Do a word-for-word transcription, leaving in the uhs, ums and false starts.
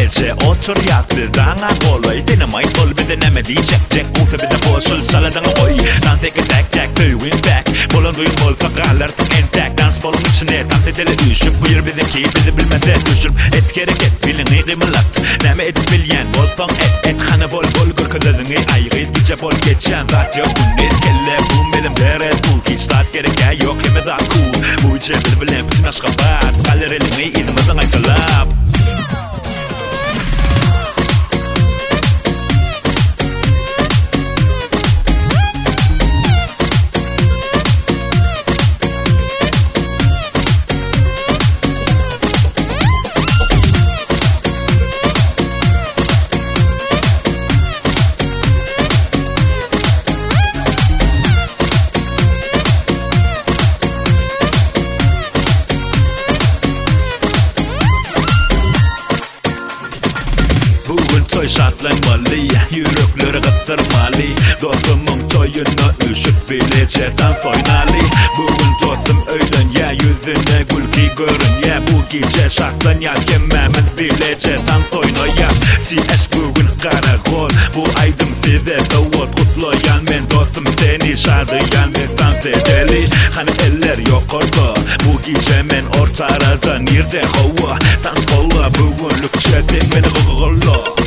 gece otur yat bir dana boy Dynamite ol bir de neme diyecek Jack Booth bir de boşul saladana koy Dans tek tek tek tüyün back Bolun duyun bol fakarlar fuck intact Dans bolun içine tam dedele düşüp Buyur bir de ki bizi bilmeden düşürüp Et gerek et bilin iğrimelat Neme edip bilyen bol fang et et Hana bol bol gör kadadını ayrı Gece bol geçen vat yok bunnet Kelle bu melim deret bu Hiç start gerek ya yok yeme da cool Bu içe bil bilen bütün aşka bat Kaller elimi izmeden aytalap Toy şartlanmalı, yürekleri kısırmalı Dostumun toyuna üşüp bileceğden foynalı Bugün dostum öğlen ya yüzüne gülki görün ya Bu gece şartlan ya yememin bileceğden foynayan T S bugün karakol Bu aydım size zavut kutlayan Men dostum seni şardıyan ve dans edeli Hani eller yok orada Bu gece men ortarada nerede hava Dans bolla bugünlük çesin beni gıgılla